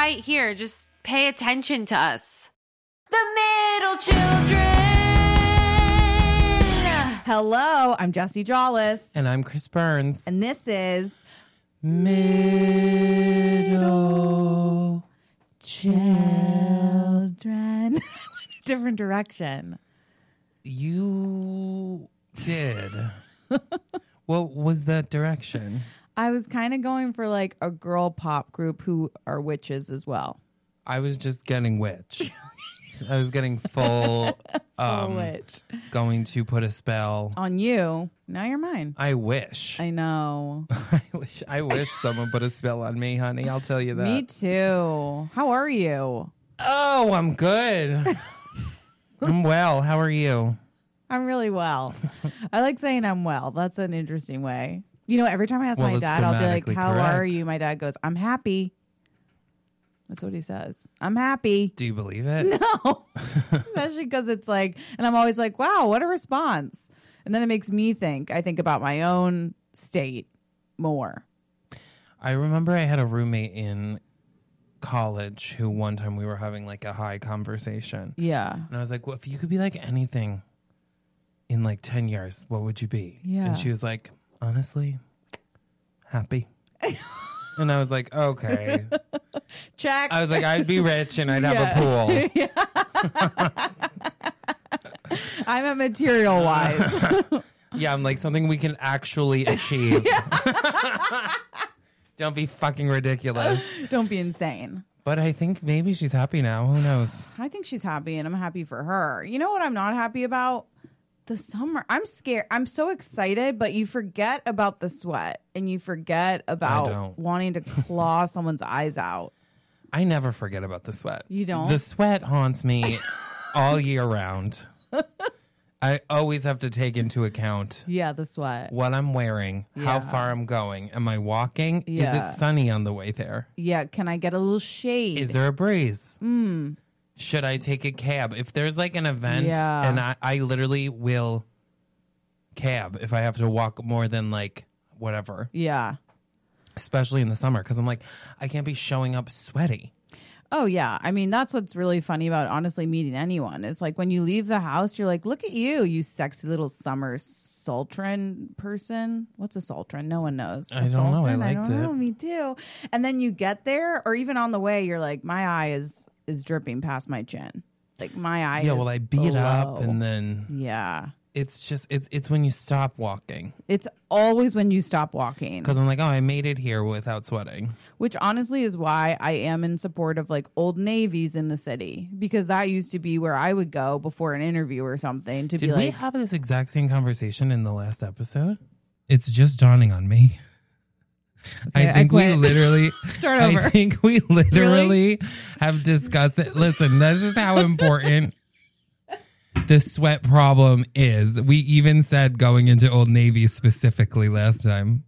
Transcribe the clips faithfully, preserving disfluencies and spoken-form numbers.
right here. Just pay attention to us. The middle children. Hello, I'm Jessie Jollis. And I'm Chris Burns. And this is Middle Children. A different direction. You did. What was that direction? I was kind of going for like a girl pop group who are witches as well. I was just getting witch. I was getting full, um, Full witch. Going to put a spell On you. Now you're mine. I wish. I know. I wish. I wish someone put a spell on me, honey. I'll tell you that. Me too. How are you? Oh, I'm good. I'm well. How are you? I'm really well. I like saying I'm well. That's an interesting way. You know, every time I ask Well, my it's dad, I'll be like, grammatically how correct. are you? My dad goes, I'm happy. That's what he says. I'm happy. Do you believe it? No. Especially because it's like, and I'm always like, wow, what a response. And then it makes me think. I think about my own state more. I remember I had a roommate in college who one time we were having like a high conversation. Yeah. And I was like, well, if you could be like anything in like ten years, what would you be? Yeah. And she was like, honestly, happy. And I was like, okay. Check. I was like, I'd be rich and I'd Yeah. have a pool. I'm a material wise. Yeah, I'm like something we can actually achieve. Don't be fucking ridiculous. Don't be insane. But I think maybe she's happy now. Who knows? I think she's happy and I'm happy for her. You know what I'm not happy about? The summer. I'm scared. I'm so excited, but you forget about the sweat and you forget about don't. wanting to claw someone's eyes out. I never forget about the sweat. You don't? The sweat haunts me all year round. I always have to take into account Yeah, the sweat. what I'm wearing, how Yeah. far I'm going. Am I walking? Yeah. Is it sunny on the way there? Yeah, can I get a little shade? Is there a breeze? Mm. Should I take a cab? If there's like an event Yeah. and I, I literally will cab if I have to walk more than like whatever, Yeah. especially in the summer. Because I'm like, I can't be showing up sweaty. Oh, yeah. I mean, that's what's really funny about honestly meeting anyone. It's like when you leave the house, you're like, look at you, you sexy little summer sultran person. What's a sultran? No one knows. A I don't know. I sultran? liked don't it. know. Me too. And then you get there, or even on the way, you're like, my eye is is dripping past my chin. Like my eye. Yeah, is well, I beat low. up and then Yeah. it's just, it's it's when you stop walking. It's always when you stop walking. Because I'm like, oh, I made it here without sweating. Which honestly is why I am in support of like Old Navies in the city, because that used to be where I would go before an interview or something to Did be we like, have this exact same conversation in the last episode? It's just dawning on me. Okay, I I think we quit. literally Start over. I think we literally have discussed it. Listen, this is how important the sweat problem is. We even said going into Old Navy specifically last time.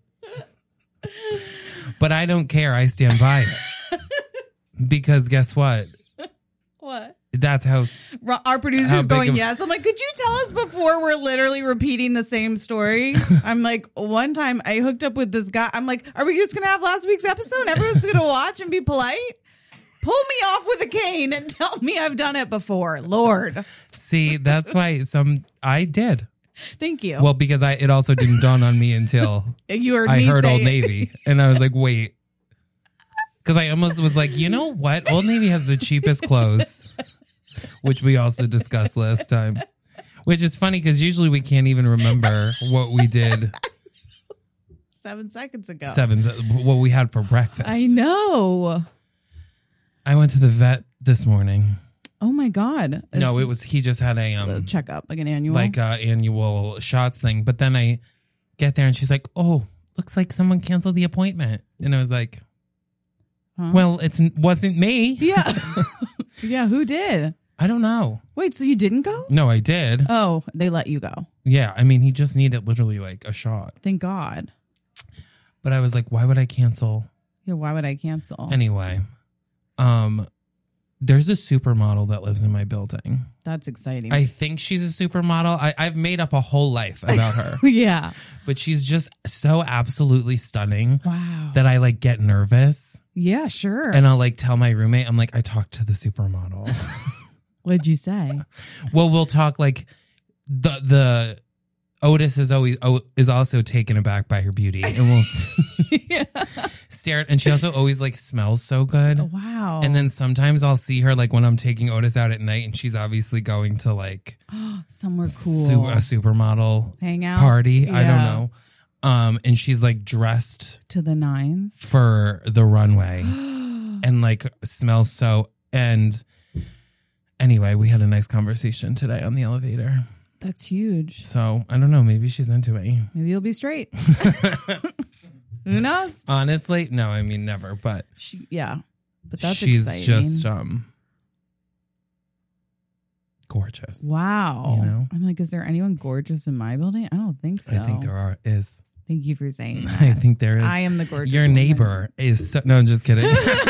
But I don't care. I stand by it. Because guess what? what? That's how Ro- Our How producer's big going, of- yes. I'm like, could you tell us before we're literally repeating the same story? I'm like, one time I hooked up with this guy. I'm like, are we just going to have last week's episode and everyone's going to watch and be polite? Pull me off with a cane and tell me I've done it before. Lord. see, that's why some I did. Thank you. Well, because I it also didn't dawn on me until you heard I me heard say Old it. Navy, and I was like, wait, because I almost was like, you know what? Old Navy has the cheapest clothes, which we also discussed last time. Which is funny because usually we can't even remember what we did Seven seconds ago. seven what we had for breakfast. I know. I went to the vet this morning. Oh my God. no, It's it was he just had a a um checkup, like an annual. like uh, annual shots thing. But then I get there and she's like, "Oh, looks like someone canceled the appointment." And I was like, Huh? "Well, it wasn't me." Yeah. Yeah, who did? I don't know. Wait, so you didn't go? No, I did. Oh, they let you go. Yeah, I mean, he just needed literally like a shot. Thank God. But I was like, why would I cancel Yeah, why would I cancel? anyway? Um, There's a supermodel that lives in my building. That's exciting. I think she's a supermodel. I, I've made up a whole life about her. yeah. But she's just so absolutely stunning Wow. that I like get nervous. Yeah, sure. And I'll like tell my roommate, I'm like, I talked to the supermodel. What'd you say? Well, we'll talk like the the Otis is always oh, is also taken aback by her beauty, and we'll yeah. stare at. And she also always like smells so good. Oh, wow. And then sometimes I'll see her like when I'm taking Otis out at night, and she's obviously going to like somewhere cool, su- a supermodel hang out party. I don't Yeah. know. Um, and she's like dressed to the nines for the runway, and like smells so. And anyway, we had a nice conversation today on the elevator. That's huge. So I don't know. Maybe she's into me. Maybe you'll be straight. Who knows? Honestly, no. I mean, never. But She, yeah, but that's she's exciting. just um gorgeous. wow. you know? I'm like, is there anyone gorgeous in my building? I don't think so. I think there are is. Thank you for saying that. I think there is. I am the gorgeous. Your woman. neighbor is. So, no, I'm just kidding.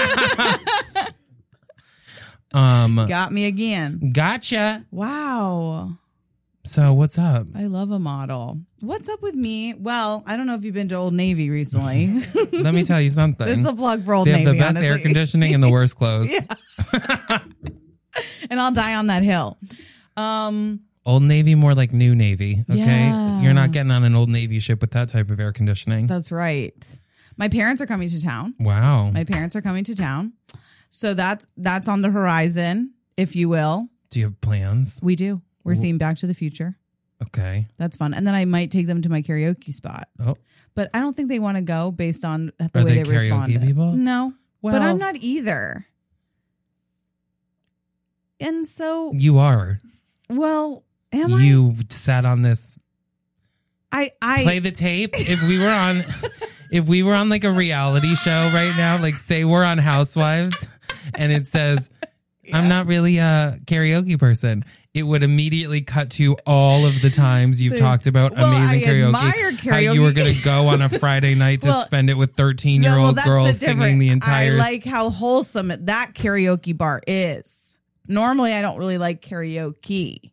um, got me again. gotcha. Wow. So what's up? I love a model. What's up with me? Well, I don't know if you've been to Old Navy recently. Let me tell you something. This is a plug for Old they have Navy. the best honestly. air conditioning and the worst clothes. Yeah. And I'll die on that hill. Um, Old Navy, more like New Navy. Okay, Yeah. you're not getting on an Old Navy ship with that type of air conditioning. that's right. My parents are coming to town. Wow. My parents are coming to town. So that's that's on the horizon, if you will. Do you have plans? We do. We're seeing Back to the Future. Okay. That's fun. And then I might take them to my karaoke spot. Oh, But I don't think they want to go based on the Are way they they, karaoke responded. people? No. well, but I'm not either. And so, You are. well, am I? You sat on this. I I Play the tape. If we were on, if we were on like a reality show right now, like say we're on Housewives, and it says, "I'm not really a karaoke person," it would immediately cut to all of the times you've The- talked about well, amazing I karaoke, admire how you were karaoke. going to go on a Friday night to Well, spend it with thirteen No, year well, old that's girls the singing difference. the entire. I like how wholesome that karaoke bar is. Normally, I don't really like karaoke.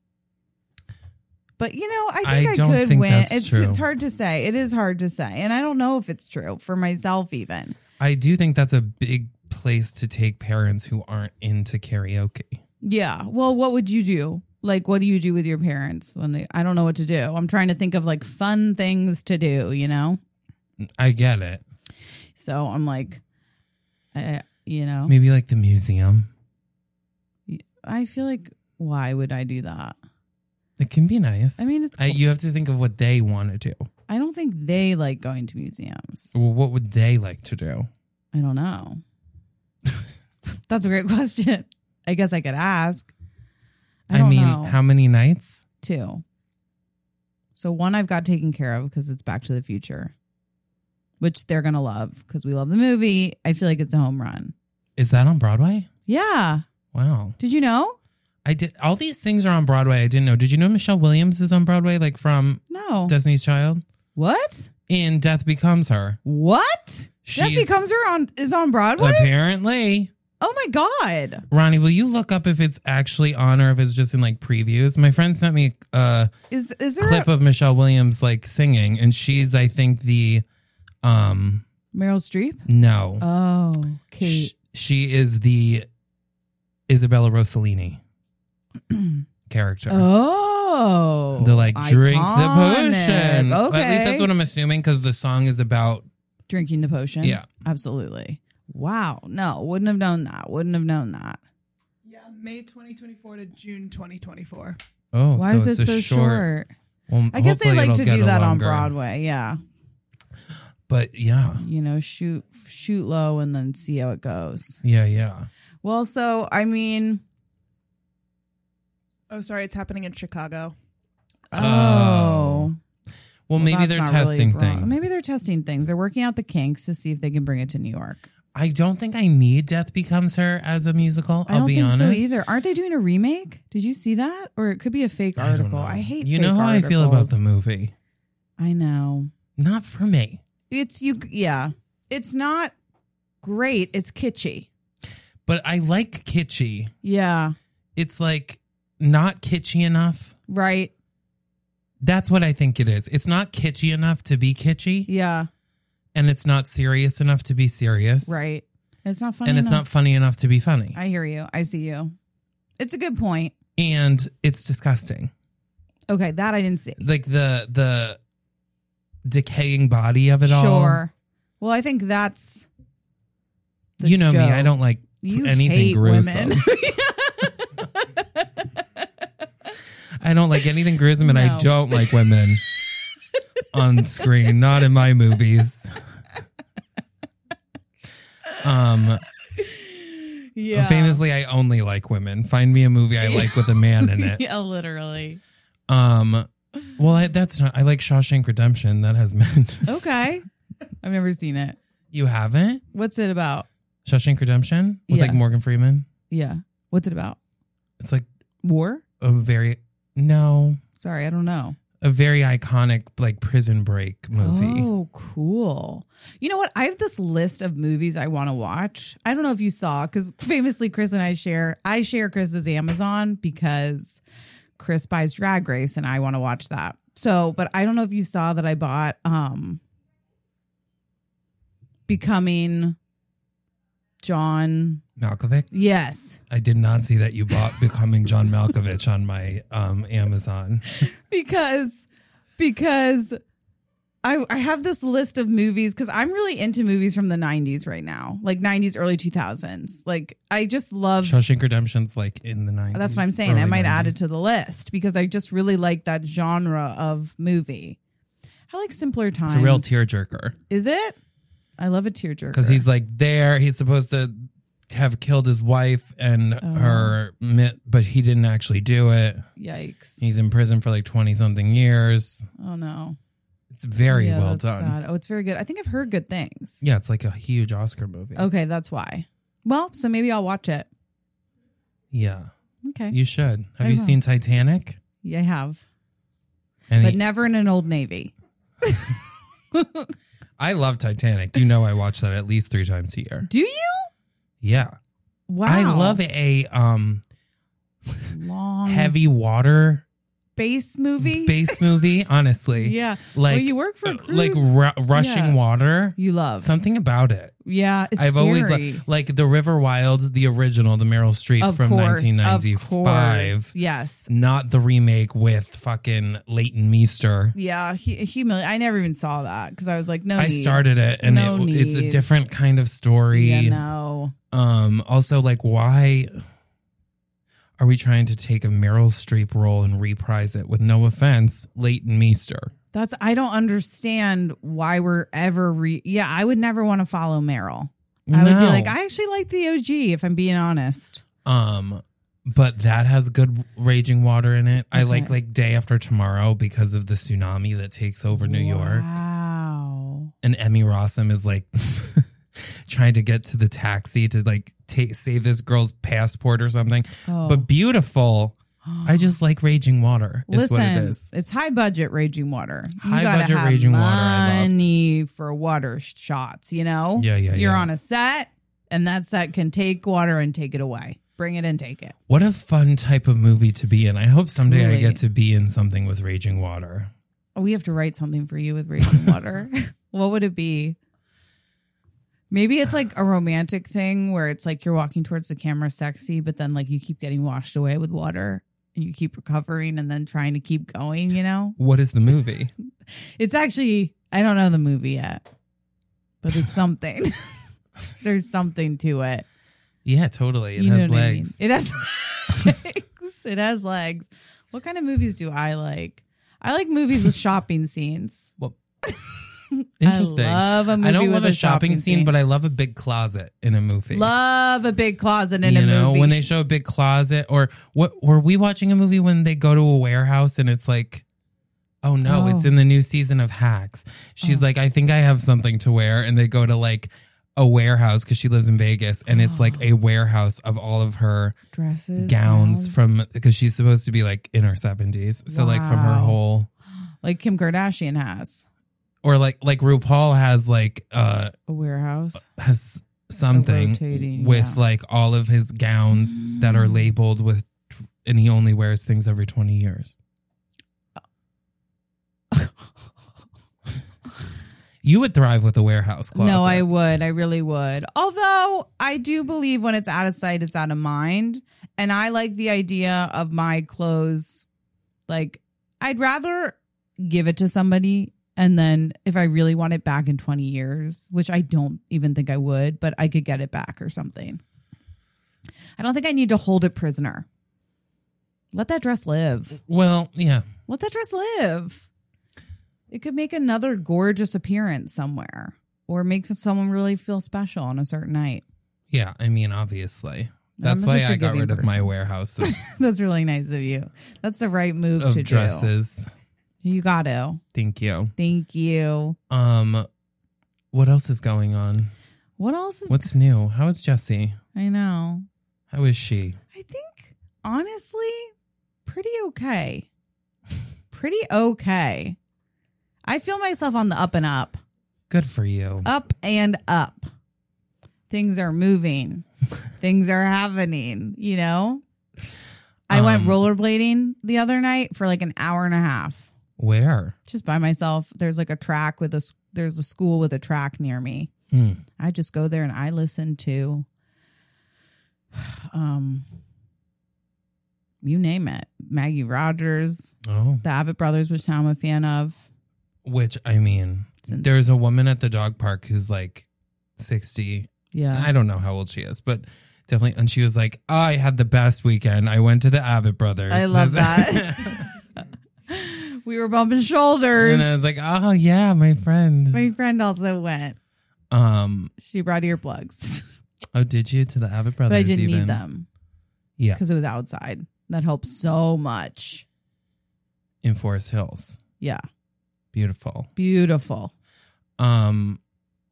But, you know, I think I I, don't could think win. that's It's, true. it's hard to say. It is hard to say. And I don't know if it's true for myself even. I do think that's a big place to take parents who aren't into karaoke. Yeah. Well, what would you do? Like, what do you do with your parents when they, I don't know what to do. I'm trying to think of like fun things to do, you know? I get it. So I'm like, uh, you know, Maybe like the museum. I feel like, why would I do that? It can be nice. I mean, it's I, cool. you have to think of what they want to do. I don't think they like going to museums. Well, what would they like to do? I don't know. That's a great question. I guess I could ask. I, I, don't mean, know. how many nights? Two. So one I've got taken care of because it's Back to the Future, which they're going to love because we love the movie. I feel like it's a home run. Is that on Broadway? Yeah. Wow. Did you know? I did. All these things are on Broadway. I didn't know. Did you know Michelle Williams is on Broadway, like from No. Destiny's Child? What? In Death Becomes Her. What? That She's- becomes her on is on Broadway? Apparently. Oh my God. Ronnie, will you look up if it's actually on or if it's just in like previews? My friend sent me a Is is there clip a, of Michelle Williams like singing, and she's, I think, the um Meryl Streep? no, Oh, Kate. Sh- she is the Isabella Rossellini character. Oh. The like drink the Iconic. potion. Okay. At least that's what I'm assuming because the song is about. Drinking the potion? Yeah. Absolutely. Wow. No, wouldn't have known that. Wouldn't have known that. Yeah, May twenty twenty-four to June twenty twenty-four. Oh, Why so is it's it a so short? Well, I guess they hopefully like it'll to get do a that on longer- Broadway. Yeah. But yeah, You know, shoot shoot low and then see how it goes. yeah, yeah. Well, so I mean, Oh, sorry, it's happening in Chicago. oh. Well, Well, maybe that's they're not really testing wrong. things. Maybe they're testing things. They're working out the kinks to see if they can bring it to New York. I don't think I need Death Becomes Her as a musical. I I'll don't be think honest. so either. Aren't they doing a remake? Did you see that? Or it could be a fake I don't article. know. I, hate You fake know how I feel about articles. the movie. I know. Not for me. It's you yeah. It's not great. It's kitschy. But I like kitschy. Yeah. It's like not kitschy enough. Right. That's what I think it is. It's not kitschy enough to be kitschy. Yeah. And it's not serious enough to be serious. Right. And it's not funny And it's enough. not funny enough to be funny. I hear you. I see you. It's a good point. And it's disgusting. Okay, that I didn't see. Like the the decaying body of it all. Sure. Well, I think that's the You know me, joke. I don't like You anything hate gruesome. women. I don't like anything gruesome, and No. I don't like women on screen. Not in my movies. Um, Yeah. famously, I only like women. Find me a movie I like with a man in it. Yeah, literally. Um, well, I, that's not. I like Shawshank Redemption. That has men. Okay. I've never seen it. You haven't? What's it about? Shawshank Redemption with Yeah. like Morgan Freeman. Yeah. What's it about? It's like War? a very no, Sorry, I don't know. a very iconic like prison break movie. Oh, cool. You know what? I have this list of movies I want to watch. I don't know if you saw, because famously Chris and I share, I share Chris's Amazon because Chris buys Drag Race and I want to watch that. So, but I don't know if you saw that I bought um Becoming John. Malkovich. Yes. I did not see that you bought Becoming John Malkovich on my um, Amazon. because because I I have this list of movies because I'm really into movies from the nineties right now, like nineties, early two thousands. Like I just love. Shawshank Redemption's like in the nineties. That's what I'm saying. I might add it to the list because I just really like that genre of movie. I like simpler times. It's a real tearjerker Is it? I love a tearjerker because he's like there. He's supposed to have killed his wife and Oh. her, but he didn't actually do it. Yikes! He's in prison for like twenty something years. Oh no! It's very Yeah, well that's done. sad. Oh, it's very good. I think I've heard good things. Yeah, it's like a huge Oscar movie. Okay, that's why. Well, so maybe I'll watch it. Yeah, Okay. you should. Have I you will. seen Titanic? Yeah, I have. Any, But never in an Old Navy. I love Titanic. You know I watch that at least three times a year. Do you? Yeah. Wow. I love a um long heavy water base movie. base movie, honestly. Yeah. Like well, you work for a cruise. like ru- rushing Yeah. water. You love. Something about it. Yeah, it's I've scary. always li- like the River Wilds, the original, the Meryl Streep of from course, nineteen of ninety-five. course. Yes. Not the remake with fucking Leighton Meester. Yeah, he, humili- I never even saw that because I was like, no. I need. started it and No it, it's a need. different kind of story. Yeah, no. Um, also, like, why are we trying to take a Meryl Streep role and reprise it? With no offense, Leighton Meester. That's I don't understand why we're ever. Re- yeah, I would never want to follow Meryl. I would be No. like, I actually like the O G. If I'm being honest. Um, but that has good raging water in it. I Okay. like like Day After Tomorrow because of the tsunami that takes over New York. Wow. And Emmy Rossum is like trying to get to the taxi to like take save this girl's passport or something. Oh. But beautiful. I just like raging water. Is Listen, what it is. it's high budget raging water. You High gotta budget have raging water, I love. money for water sh- shots. You know. Yeah, yeah, You're yeah. on a set, and that set can take water and take it away. Bring it and take it. What a fun type of movie to be in. I hope someday I Truly. get to be in something with raging water. We have to write something for you with raging water. What would it be? Maybe it's like a romantic thing where it's like you're walking towards the camera sexy, but then like you keep getting washed away with water and you keep recovering and then trying to keep going, you know? What is the movie? It's actually, I don't know the movie yet, but it's something. There's something to it. Yeah, totally. It You has know what I mean? legs. It has legs. It has legs. What kind of movies do I like? I like movies with shopping scenes. Well, interesting. I love a movie I don't with love a a shopping shopping scene, scene. but I love a big closet in a movie. Love a big closet in you a know, movie. when they show a big closet, or what were we watching a movie when they go to a warehouse and it's like, oh no, Oh. it's in the new season of Hacks. She's Oh. like, I think I have something to wear, and they go to like a warehouse because she lives in Vegas, and it's like a warehouse of all of her dresses, gowns gowns. from because she's supposed to be like in her seventies, so like from her Wow. whole. like Kim Kardashian has Or like like RuPaul has like uh a warehouse. has something rotating, with yeah. like all of his gowns that are labeled with, and he only wears things every twenty years. You would thrive with a warehouse closet. No, I would. I really would. Although I do believe when it's out of sight, it's out of mind. And I like the idea of my clothes. Like, I'd rather give it to somebody. And then if I really want it back in twenty years, which I don't even think I would, but I could get it back or something. I don't think I need to hold it prisoner. Let that dress live. Well, yeah. Let that dress live. It could make another gorgeous appearance somewhere or make someone really feel special on a certain night. Yeah, I mean, obviously. That's I'm why just a I got giving rid of my person. warehouse of, That's really nice of you. That's the right move of to dresses. do. You got to. Thank you. Thank you. Um, what else is going on? What else is... What's new? How is Jessie? I know. How is she? I think, honestly, pretty okay. Pretty okay. I feel myself on the up and up. Good for you. Up and up. Things are moving. Things are happening, you know? I Um, went rollerblading the other night for like an hour and a half. Where? Just by myself. There's like a track with a, s- there's a school with a track near me. Hmm. I just go there and I listen to, um, you name it. Maggie Rogers, Oh. the Abbott Brothers, which I'm a fan of. Which, I mean, in- there's a woman at the dog park who's like sixty. Yeah. I don't know how old she is, but definitely. And she was like, oh, I had the best weekend. I went to the Abbott Brothers. I love that. We were bumping shoulders. And I was like, oh, yeah, my friend. My friend also went. Um. She brought earplugs, Oh, did you to the Abbott Brothers? but I didn't even? need them Yeah. because it was outside. That helps so much. In Forest Hills. Yeah. Beautiful. Beautiful. Um.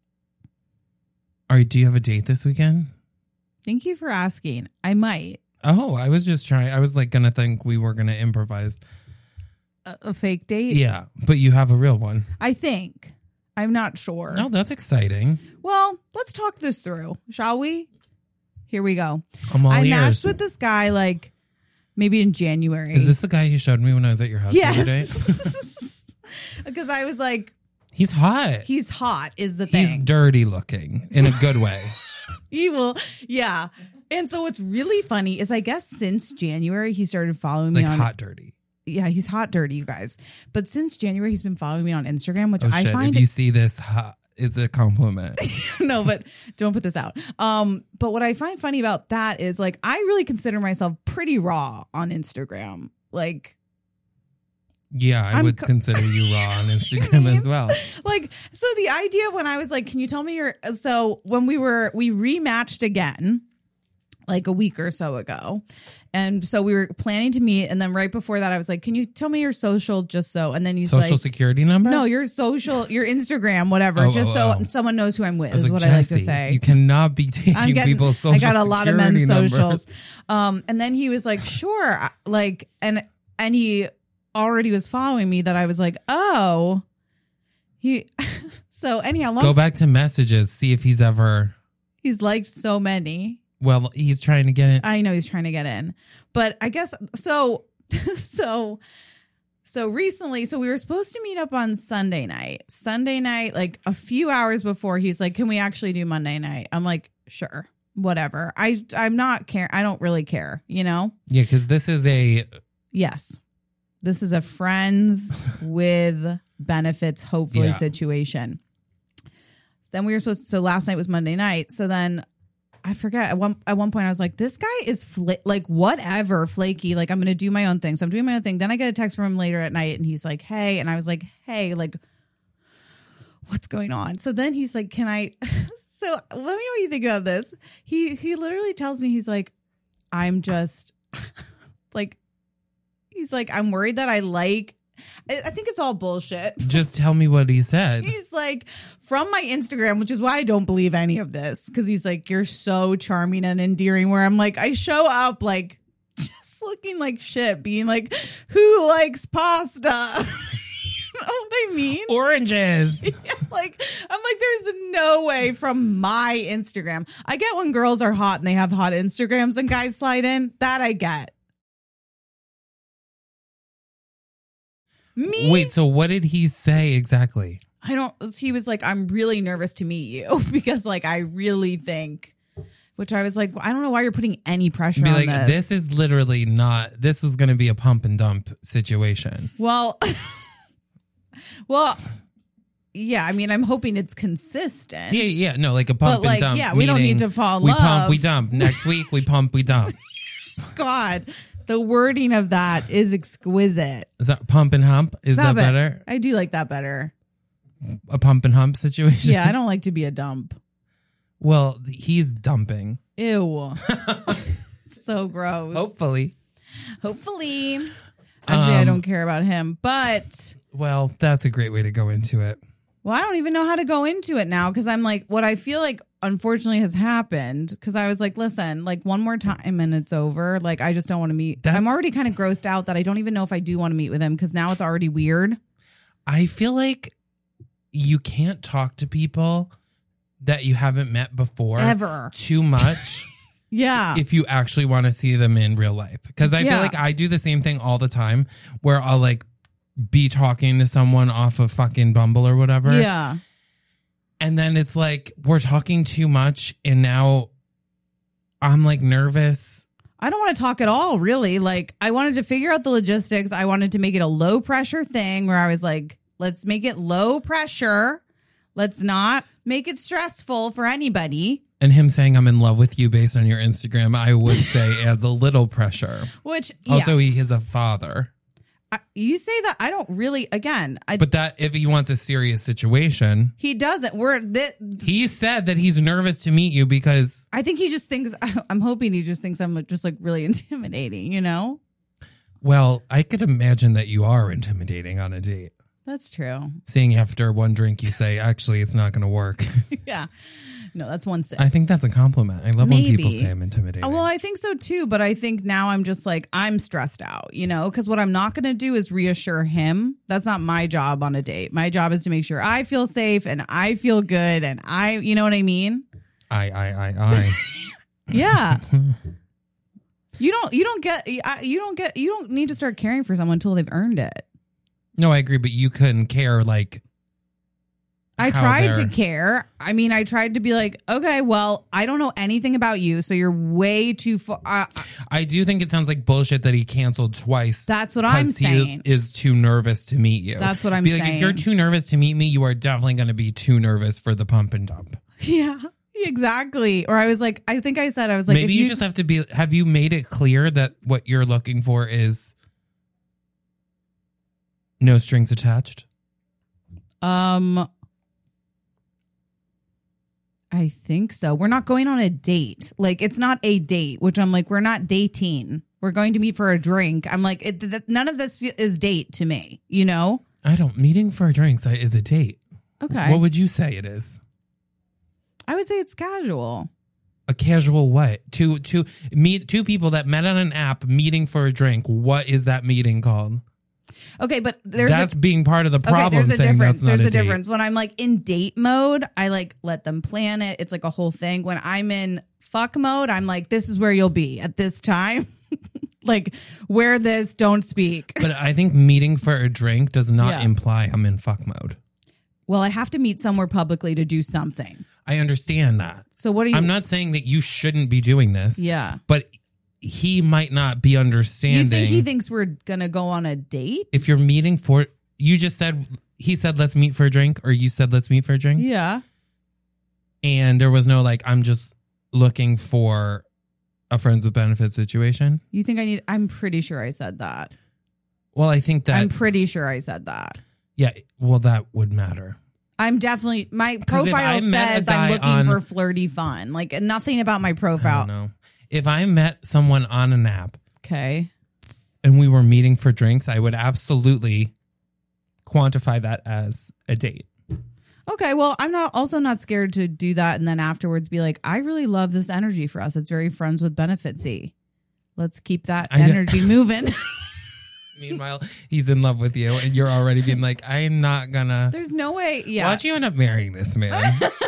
Are do you have a date this weekend? Thank you for asking. I might. Oh, I was just trying. I was like gonna think we were gonna improvise. A, a fake date? Yeah, but you have a real one. I think. I'm not sure. No, that's exciting. Well, let's talk this through, shall we? Here we go. I'm all I ears. matched with this guy like maybe in January. Is this the guy you showed me when I was at your house the other day? Yes. Because I was like, He's hot. he's hot is the He's thing. dirty looking in a good way. He will. Yeah. And so what's really funny is I guess since January, he started following me Like on. hot dirty. Yeah, he's hot dirty, you guys. But since January, he's been following me on Instagram, which Oh I shit! find If you see this, hot, it's a compliment. no, but don't put this out. Um, but what I find funny about that is like I really consider myself pretty raw on Instagram. Like, Yeah, I I'm would co- consider you raw on Instagram as well. like so the idea when I was like, can you tell me your so when we were we rematched again like a week or so ago. And so we were planning to meet. And then right before that, I was like, can you tell me your social just so? And then he's Social like, security number? no, your social, your Instagram, whatever, Oh, just oh, so oh. someone knows who I'm with I was is like, what I like to Jesse, say. you cannot be taking I'm getting, people's social I got a lot of security men's numbers. socials. Um, and then he was like, sure. Like, and, and he already was following me that I was like, oh, he, so anyhow, long Go back to messages, see if he's ever, he's liked so many. well, he's trying to get it. I know he's trying to get in, but I guess so. so, so recently, so we were supposed to meet up on Sunday night. Sunday night, like a few hours before, he's like, "Can we actually do Monday night?" I'm like, "Sure, whatever." I I'm not care. I don't really care, you know. Yeah, because this is a, Yes, this is a friends with benefits, hopefully Yeah. situation. Then we were supposed to, so last night was Monday night. So then I forget at one, at one point I was like, this guy is fla- like, whatever, flaky. Like I'm going to do my own thing. So I'm doing my own thing. Then I get a text from him later at night and he's like, hey, and I was like, hey, like what's going on? So then he's like, can I, so let me know what you think about this. He, he literally tells me, he's like, I'm just like, he's like, I'm worried that I like, I I think it's all bullshit. just tell me what he said. He's like, from my Instagram, which is why I don't believe any of this, because he's like, you're so charming and endearing, where I'm like, I show up like just looking like shit, being like, who likes pasta? You know what I mean? Oranges. Yeah, like, I'm like, there's no way from my Instagram. I get when girls are hot and they have hot Instagrams and guys slide in. That I get. Me? Wait, so what did he say exactly? I don't, he was like, I'm really nervous to meet you because like, I really think, which I was like, I don't know why you're putting any pressure Be on like, this. this is literally not, this was going to be a pump and dump situation. Well, well, yeah, I mean, I'm hoping it's consistent. Yeah, yeah, no, like a pump But, like, and dump. yeah, we don't meaning need to fall in We love. pump, we dump. Next week, we pump, we dump. God, the wording of that is exquisite. Is that pump and hump? Is Stop that it. better? I do like that better. A pump and hump situation? Yeah, I don't like to be a dump. Well, he's dumping. Ew. So gross. Hopefully. Hopefully. Actually, I Um, don't care about him, but Well, that's a great way to go into it. well, I don't even know how to go into it now because I'm like, what I feel like unfortunately has happened because I was like, listen, like one more time and it's over. Like, I just don't want to meet. That's- I'm already kind of grossed out that I don't even know if I do want to meet with him because now it's already weird. I feel like you can't talk to people that you haven't met before Ever. too much Yeah. if you actually want to see them in real life. Because I Yeah. feel like I do the same thing all the time where I'll like be talking to someone off of fucking Bumble or whatever. yeah. And then it's like we're talking too much and now I'm like nervous. I don't want to talk at all, really. Like, I wanted to figure out the logistics. I wanted to make it a low pressure thing where I was like, let's make it low pressure. Let's not make it stressful for anybody. And him saying I'm in love with you based on your Instagram, I would say adds a little pressure. Which, yeah. Also, he is a father. I, you say that I don't really, again, I, But that if he wants a serious situation, he doesn't. We're th- he said that he's nervous to meet you because I think he just thinks, I'm hoping he just thinks I'm just like really intimidating, you know? well, I could imagine that you are intimidating on a date. That's true. Seeing after one drink you say, actually, it's not going to work. Yeah. No, that's one sip. I think that's a compliment. I love when people Maybe. say I'm intimidating. Well, I think so too, but I think now I'm just like, I'm stressed out, you know, because what I'm not going to do is reassure him. That's not my job on a date. My job is to make sure I feel safe and I feel good and I, you know what I mean? I, I, I, I. Yeah. You don't, you don't get, you don't get, you don't need to start caring for someone until they've earned it. No, I agree, but you couldn't care like. I how tried to they're- care. I mean, I tried to be like, okay, well, I don't know anything about you, so you're way too far. Uh, I do think it sounds like bullshit that he canceled twice. That's what I'm 'cause he saying. is too nervous to meet you. That's what I'm Be like, saying. If you're too nervous to meet me, you are definitely going to be too nervous for the pump and dump. yeah, exactly. Or I was like, I think I said, I was like, Maybe if you, just have to be. Have you made it clear that what you're looking for is no strings attached? Um, I think so. We're not going on a date. Like, it's not a date, which I'm like, we're not dating. We're going to meet for a drink. I'm like, it, th- none of this fe- is date to me, you know? I don't. Meeting for a drink is a date. Okay. What would you say it is? I would say it's casual. A casual what? Two two meet two people that met on an app meeting for a drink. What is that meeting called? Okay, but there's That's a, being part of the problem. okay, there's a saying difference. that's not There's a, a date. difference. When I'm like in date mode, I like let them plan it. It's like a whole thing. When I'm in fuck mode, I'm like, this is where you'll be at this time. Like, wear this, don't speak. But I think meeting for a drink does not Yeah. imply I'm in fuck mode. Well, I have to meet somewhere publicly to do something. I understand that. So what are you? I'm not saying that you shouldn't be doing this. Yeah. But he might not be You understanding. think he thinks we're gonna go on a date? if you're meeting for, you just said, he said, let's meet for a drink, or you said, let's meet for a drink. Yeah. And there was no like, I'm just looking for a friends with benefits situation. You think I need? I'm pretty sure I said that. Well, I think that, I'm pretty sure I said that. yeah, well, that would matter. I'm definitely my 'Cause if profile I met a says guy I'm looking on- for flirty fun. Like nothing about my I profile. don't know. If I met someone on an app Okay. and we were meeting for drinks, I would absolutely quantify that as a date. Okay, well, I'm not also not scared to do that and then afterwards be like, I really love this energy for us. It's very friends with benefits-y. Let's keep that I know- energy moving. Meanwhile, he's in love with you and you're already being like, I'm not gonna. There's no way. Yeah. Why'd you end up marrying this man?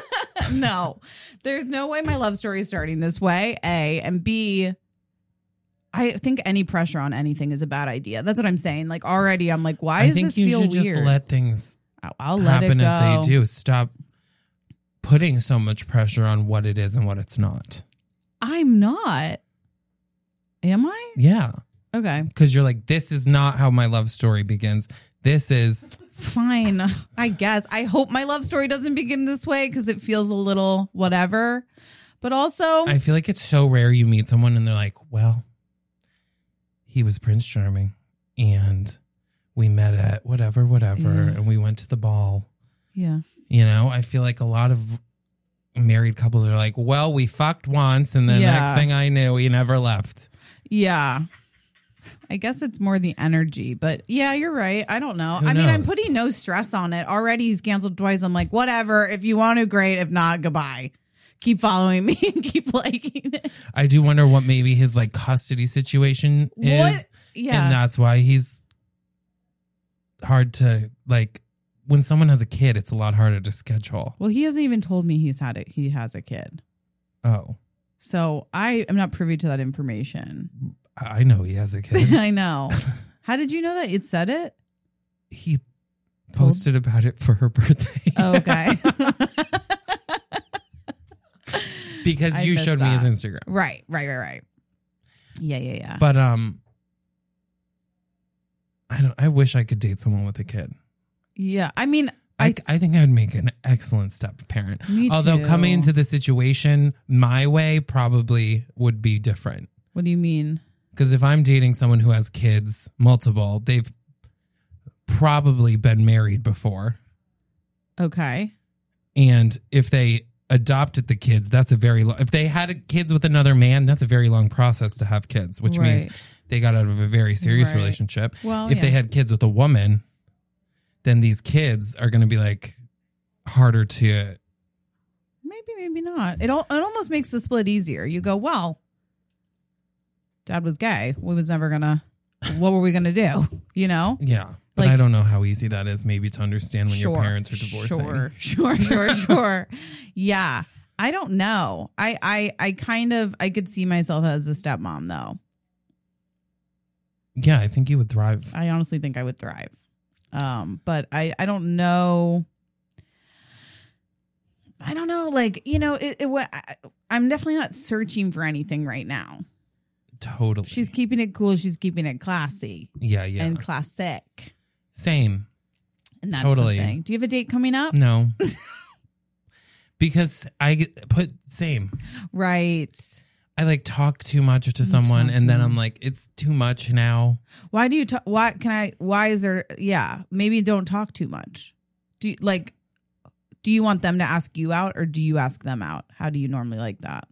No, there's no way my love story is starting this way. A and B. I think any pressure on anything is a bad idea. That's what I'm saying. Like already, I'm like, why I does think this you feel should weird? just let things I'll, I'll let happen it go. as they do. Stop putting so much pressure on what it is and what it's not. I'm not. Am I? Yeah. Okay. Because you're like, this is not how my love story begins. This is Fine. I guess. I hope my love story doesn't begin this way because it feels a little whatever. But also, I feel like it's so rare you meet someone and they're like, well, he was Prince Charming and we met at whatever, whatever, Yeah. and we went to the ball. yeah. You know, I feel like a lot of married couples are like, well, we fucked once and the Yeah. next thing I knew, he never left. Yeah. I guess it's more the energy, but yeah, you're right. I don't know. Who I mean, I'm knows? putting no stress on it. Already he's canceled twice. I'm like, whatever. If you want to, great. If not, goodbye. Keep following me and keep liking it. I do wonder what maybe his like custody situation is. What? Yeah. And that's why he's hard to like when someone has a kid, it's a lot harder to schedule. Well, he hasn't even told me he's had it. He has a kid. Oh, So I am not privy to that information. I know he has a kid. I know. How did you know that it said it? He posted about it for her birthday. Oh, okay. because I you missed showed me his that. Instagram. right, right, right, right. Yeah, yeah, yeah. But um I don't I wish I could date someone with a kid. yeah, I mean, I, I I think I would make an excellent step parent. Me Although too. coming into the situation my way probably would be different. what do you mean? Because if I'm dating someone who has kids, multiple, they've probably been married before. Okay. And if they adopted the kids, that's a very long, if they had kids with another man, that's a very long process to have kids, which Right. means they got out of a very serious Right. relationship. Well, if they yeah. had kids with a woman, then these kids are going to be like harder to. Maybe, maybe not. It all it almost makes the split easier. You go, well, dad was gay. We was never gonna. What were we gonna do? You know. Yeah. But Like- I don't know how easy that is maybe to understand when Sure, your parents are divorcing. Sure, sure, sure, sure. Yeah. I don't know. I, I, I kind of, I could see myself as a stepmom though. Yeah, I think you would thrive. I honestly think I would thrive. Um, but I, I don't know. I don't know. Like, you know, it, it, wa- I, I'm definitely not searching for anything right now. Totally. She's keeping it cool. She's keeping it classy yeah, yeah. and classic. Same. And that's Totally. the thing. Do you have a date coming up? No. Because I get put same. Right. I like talk too much to someone talk and too then much. I'm like, it's too much now. Why do you talk? Why can I? Why is there? Yeah, maybe don't talk too much. Do you, like? Do you want them to ask you out, or do you ask them out? How do you normally like that?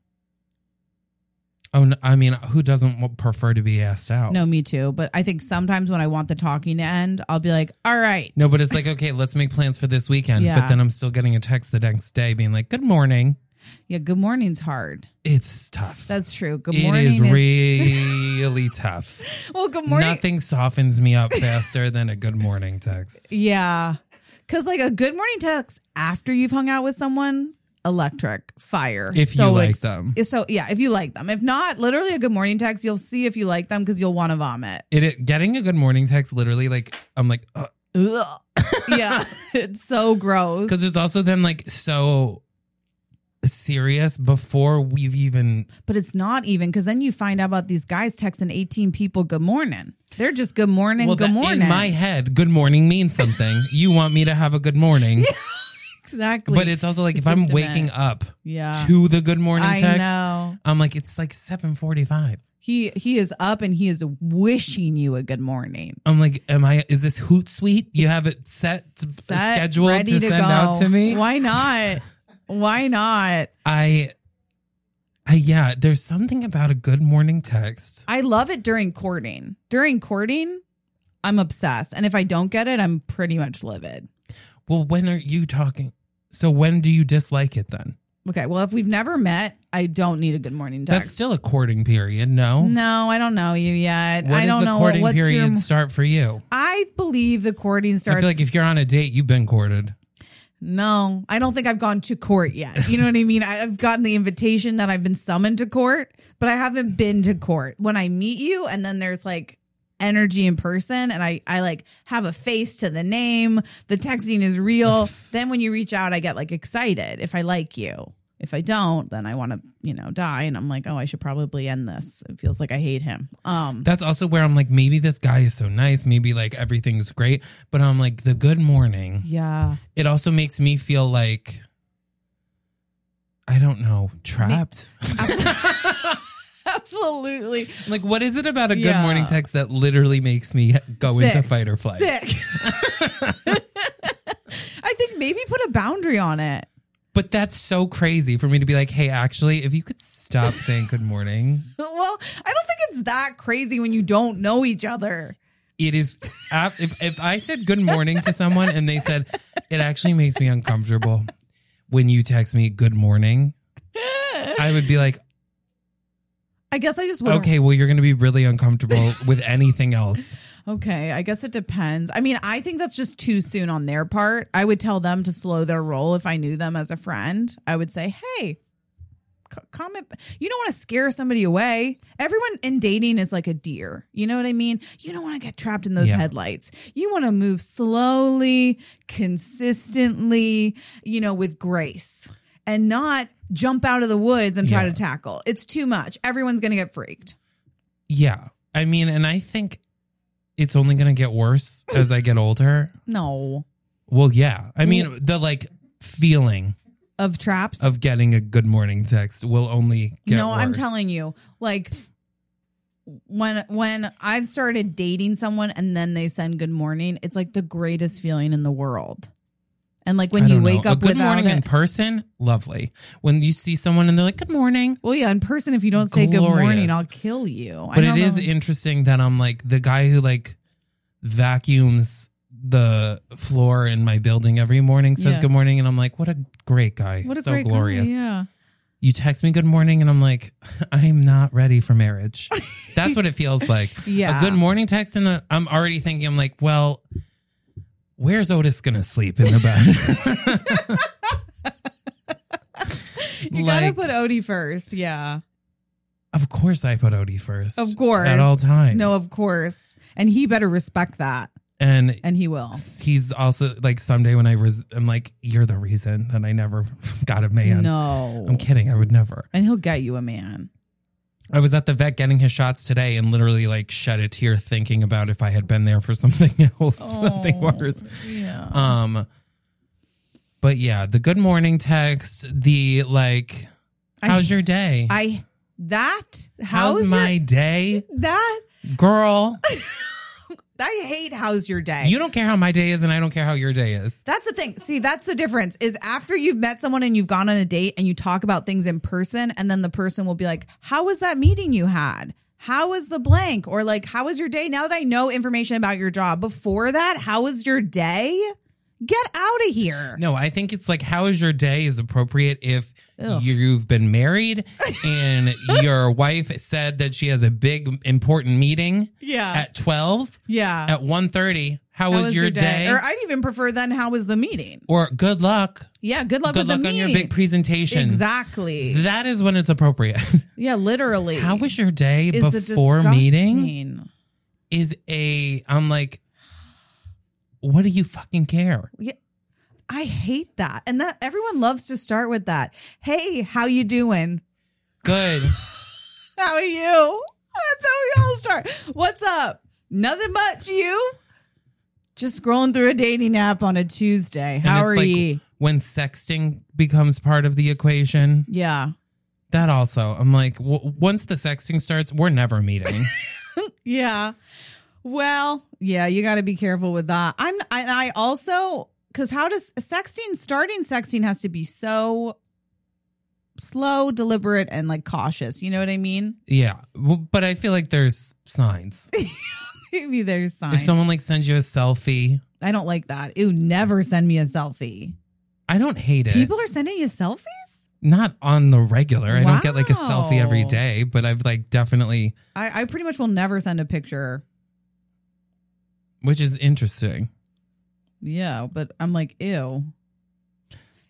Oh, no, I mean, who doesn't prefer to be asked out? No, me too. But I think sometimes when I want the talking to end, I'll be like, "All right." No, but it's like, okay, let's make plans for this weekend. Yeah. But then I'm still getting a text the next day being like, good morning. yeah. Good morning's hard. It's tough. That's true. Good It morning is really tough. well. Good morning. Nothing softens me up faster than a good morning text. Yeah, because like a good morning text after you've hung out with someone, electric fire. If So you like ex- them. So yeah, if you like them. If not, literally a good morning text, you'll see if you like them because you'll want to vomit. It, it getting a good morning text, literally, like, I'm like, uh, Ugh. Yeah, it's so gross. because it's also then like so serious before we've even. But it's not even because then you find out about these guys texting eighteen people good morning. They're just good morning, Well, good that- morning. in my head, good morning means something. You want me to have a good morning. exactly. But it's also like It's if I'm intimate. waking up Yeah. to the good morning I text, know. I'm like, it's like seven forty-five. He he is up and he is wishing you a good morning. I'm like, am I, is this Hootsuite? You have it set, to, Set, scheduled ready to to send go. out to me? Why not? Why not? I, I, yeah, there's something about a good morning text. I love it during courting. During courting, I'm obsessed. And if I don't get it, I'm pretty much livid. Well, when are you talking? So when do you dislike it then? Okay, well, if we've never met, I don't need a good morning text. That's still a courting period, no? No, I don't know you yet. When I does don't the know courting what's period your. start for you? I believe the courting starts. I feel like if you're on a date, you've been courted. No, I don't think I've gone to court yet. You know what I mean? I- I've gotten the invitation that I've been summoned to court, but I haven't been to court. When I meet you and then there's like energy in person and I, I like have a face to the name, the texting is real. Then when you reach out, I get like excited if I like you. If I don't, then I want to, you know, die. And I'm like, oh, I should probably end this. It feels like I hate him. Um, That's also where I'm like, maybe this guy is so nice. Maybe like everything's great. But I'm like, the good morning. yeah. It also makes me feel like, I don't know, trapped. Absolutely. Like, what is it about a good Yeah. morning text that literally makes me go Sick. into fight or flight? Sick. I think maybe put a boundary on it. But that's so crazy for me to be like, hey, actually, if you could stop saying good morning. Well, I don't think it's that crazy when you don't know each other. It is, if, if I said good morning to someone and they said, it actually makes me uncomfortable when you text me good morning, I would be like, I guess I just wouldn't. okay, well, you're going to be really uncomfortable with anything else. Okay, I guess it depends. I mean, I think that's just too soon on their part. I would tell them to slow their roll if I knew them as a friend. I would say, hey, c- comment. You don't want to scare somebody away. Everyone in dating is like a deer. You know what I mean? You don't want to get trapped in those Yeah. headlights. You want to move slowly, consistently, you know, with grace and not jump out of the woods and try Yeah. to tackle. It's too much. Everyone's going to get freaked. Yeah. I mean, and I think it's only going to get worse as I get older. No. Well, yeah. I mean, the like feeling Of traps? of getting a good morning text will only get no, worse. I'm telling you, like when when I've started dating someone and then they send good morning, it's like the greatest feeling in the world. And like when I you don't wake know. up a good without morning it, in person, lovely. When you see someone and they're like, good morning. well, yeah, in person, if you don't say good Glorious. morning, I'll kill you. I But it don't is know. interesting that I'm like the guy who like vacuums the floor in my building every morning says Yeah. good morning. And I'm like, what a great guy. What a so great guy, glorious. yeah. You text me good morning and I'm like, I'm not ready for marriage. That's what it feels like. Yeah. A good morning text and the, I'm already thinking, I'm like, well, where's Otis going to sleep in the bed? You Like, gotta put Odie first, yeah. of course I put Odie first. Of course. At all times. No, of course. And he better respect that. And And he will. he's also like someday when I was, I'm like, you're the reason that I never got a man. No. I'm kidding. I would never. And he'll get you a man. I was at the vet getting his shots today and literally like shed a tear thinking about if I had been there for something else, something Oh, worse. Yeah. Um, but yeah, the good morning text, the like, how's I- your day? I that how's how's my your, day? that Girl, I hate how's your day. you don't care how my day is and I don't care how your day is. That's the thing. See, that's the difference is after you've met someone and you've gone on a date and you talk about things in person and then the person will be like, how was that meeting you had? How was the blank? Or like, how was your day? Now that I know information about your job, before that, how was your day? Get out of here. No, I think it's like, how is your day is appropriate if Ugh. you've been married and your wife said that she has a big important meeting Yeah. at twelve, yeah. at one thirty. How, How was your day? Or I'd even prefer then, how was the meeting? Or good luck. Yeah. Good luck Good with luck the on meeting. your big presentation. Exactly. That is when it's appropriate. Yeah, literally. How was your day is before a meeting? disgusting. Is a, I'm like, what do you fucking care? Yeah, I hate that. And that everyone loves to start with that. Hey, how you doing? Good. How are you? That's how we all start. What's up? Nothing much, you? Just scrolling through a dating app on a Tuesday. How And are it's like you? when sexting becomes part of the equation, Yeah. that also, I'm like, w- once the sexting starts, we're never meeting. Yeah. Well, yeah, you got to be careful with that. I'm, and I also, because how does sexting, starting sexting has to be so slow, deliberate, and like cautious. You know what I mean? Yeah. Well, but I feel like there's signs. Maybe there's signs. If someone like sends you a selfie, I don't like that. Ew, never send me a selfie. I don't hate it. People are sending you selfies? Not on the regular. I don't get like a selfie every Wow. day, but I've like definitely, I, I pretty much will never send a picture. which is interesting. Yeah, but I'm like, ew.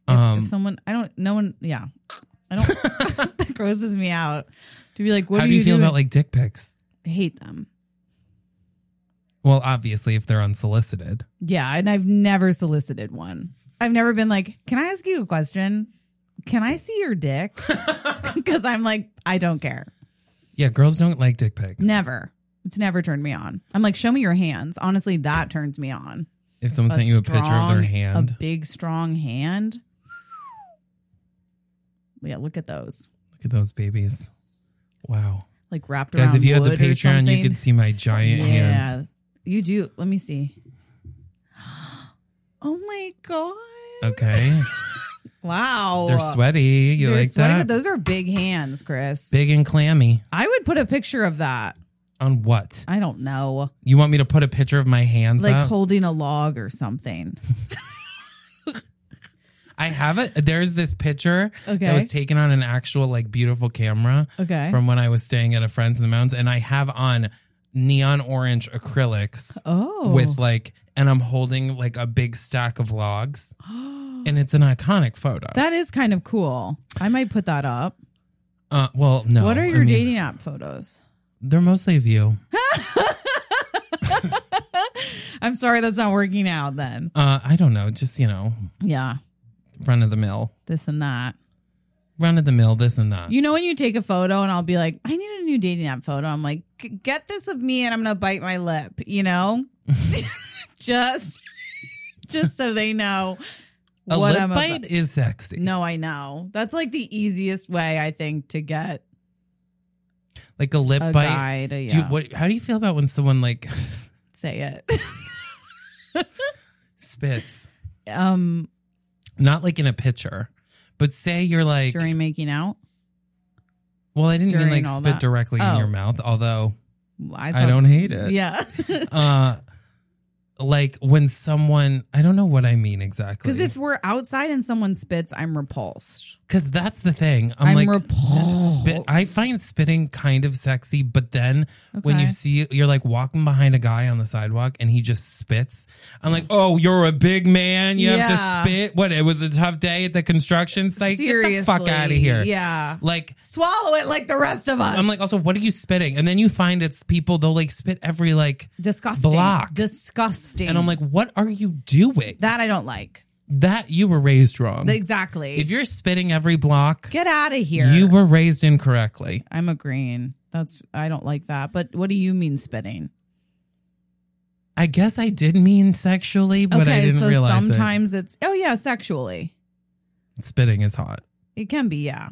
Um, if someone, I don't, no one, yeah. I don't, that grosses me out to be like, what how do do you, you feel doing? about like dick pics? I hate them. Well, obviously, if they're unsolicited. Yeah. And I've never solicited one. I've never been like, can I ask you a question? Can I see your dick? Because I'm like, I don't care. Yeah, girls don't like dick pics. Never. It's never turned me on. I'm like, show me your hands. Honestly, that turns me on. If someone A sent you a picture of their strong- hand. A big, strong hand. Yeah, look at those. Look at those babies. Wow. Like wrapped Guys, around if you had the wood or Patreon, you something. could see my giant yeah, hands. you do. Let me see. Oh my god! Okay. Wow, They're sweaty. You They're like sweaty, that? but those are big hands, Chris. Big and clammy. I would put a picture of that. On what? I don't know, You want me to put a picture of my hands like up? holding a log or something. I have it. There's this picture Okay. that was taken on an actual like beautiful camera Okay. from when I was staying at a friend's in the mountains, and I have on neon orange acrylics Oh, with like, and I'm holding like a big stack of logs, and it's an iconic photo. that is kind of cool. I might put that up. uh, well, no. what are I your mean, dating app photos? They're mostly of you. I'm sorry, that's not working out. Then, Uh, I don't know. Just you know, yeah, run of the mill, this and that. run of the mill, this and that. You know when you take a photo and I'll be like, I need a new dating app photo. I'm like, get this of me and I'm gonna bite my lip, you know? just just so they know a what lip I'm bite about. is sexy. No, I know. That's like the easiest way, I think, to get Like a lip a bite. guy to Do you, yeah, what? How do you feel about when someone like say it. spits? um Not like in a picture, but say you're like. during making out. Well, I didn't mean during like all spit that? directly in Oh. your mouth, although I, I thought- don't hate it. Yeah. Uh, like when someone, I don't know what I mean exactly. Because if we're outside and someone spits, I'm repulsed. Because that's the thing. I'm, I'm like, repulsed. spit, I find spitting kind of sexy, but then when Okay. you see, you're like walking behind a guy on the sidewalk and he just spits. I'm like, oh, you're a big man. You have Yeah. to spit. What? It was a tough day at the construction site. Seriously. Get the fuck out of here. Yeah. Like, Swallow it like the rest of us. I'm like, also, what are you spitting? And then you find it's people, they'll like spit every like disgusting. block. Disgusting. And I'm like, what are you doing? that I don't like. That you were raised wrong. Exactly. If you're spitting every block, Get out of here. you were raised incorrectly. I'm agreeing. That's I don't like that. But what do you mean spitting? I guess I did mean sexually, but I okay, didn't so realize sometimes it's oh yeah, sexually. it. Spitting is hot. It can be, yeah.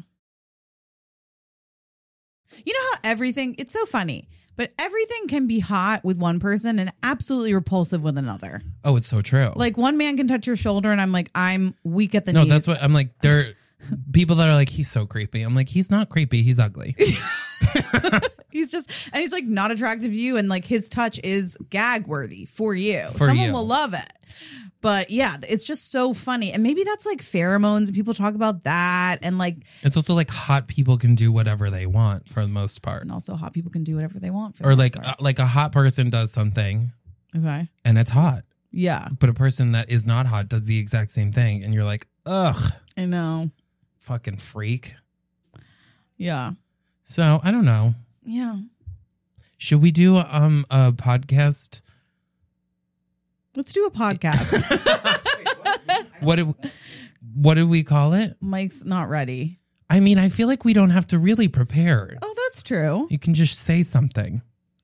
You know how everything it's so funny, but everything can be hot with one person and absolutely repulsive with another. Oh, it's so true. Like one man can touch your shoulder and I'm like, I'm weak at the no, knees. that's what I'm like. There people that are like, he's so creepy. I'm like, he's not creepy. He's ugly. He's just, and he's like not attractive to you, and like his touch is gag worthy for you. For Someone you. will love it. But yeah, it's just so funny. And maybe that's like pheromones, and people talk about that. And like, It's also like hot people can do whatever they want for the most part. and also hot people can do whatever they want. For the Or most like part. uh, like a hot person does something okay. and it's hot. Yeah, But a person that is not hot does the exact same thing. And you're like, ugh, I know. fucking freak. Yeah. So I don't know. Yeah. Should we do um a podcast? Let's do a podcast. What did, what did we call it? Mike's not ready. I mean, I feel like we don't have to really prepare. Oh, that's true. You can just say something.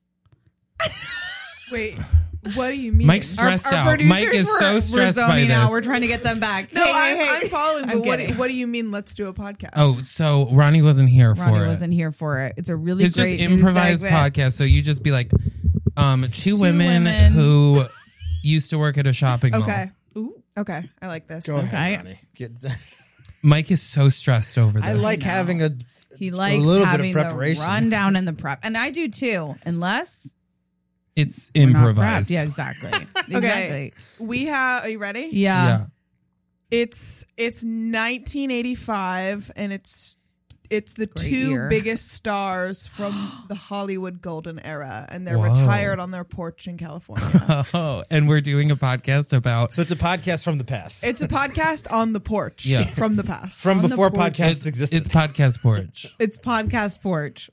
Wait, what do you mean? Mike's stressed Our- our out. Mike producers is were- so were stressed by zoning this. out. We're trying to get them back. no, Hey, I'm, hey, hey. I'm following. I'm But what, kidding. what do you mean? Let's do a podcast. Oh, so Ronnie wasn't here Ronnie for it. wasn't here for it. It's a really It's just great new improvised segment. podcast. So you just be like, um, two, women, women. who used to work at a shopping mall. Okay. Ooh. Okay. I like this. Go Okay. ahead, Ronnie. Get, Mike is so stressed over this. I like having a. He likes little bit of having preparation. the rundown and the prep, and I do too. Unless it's we're not improvised. prepped. Yeah, exactly. Exactly. We have. Are you ready? Yeah. Yeah. It's it's nineteen eighty-five, and it's It's the Great two year. biggest stars from the Hollywood golden era, and they're Whoa. retired on their porch in California. Oh, and we're doing a podcast about So it's a podcast from the past. It's a podcast on the porch Yeah. from the past. from on the before porch. podcasts it's, existed. it's podcast porch. It's podcast porch.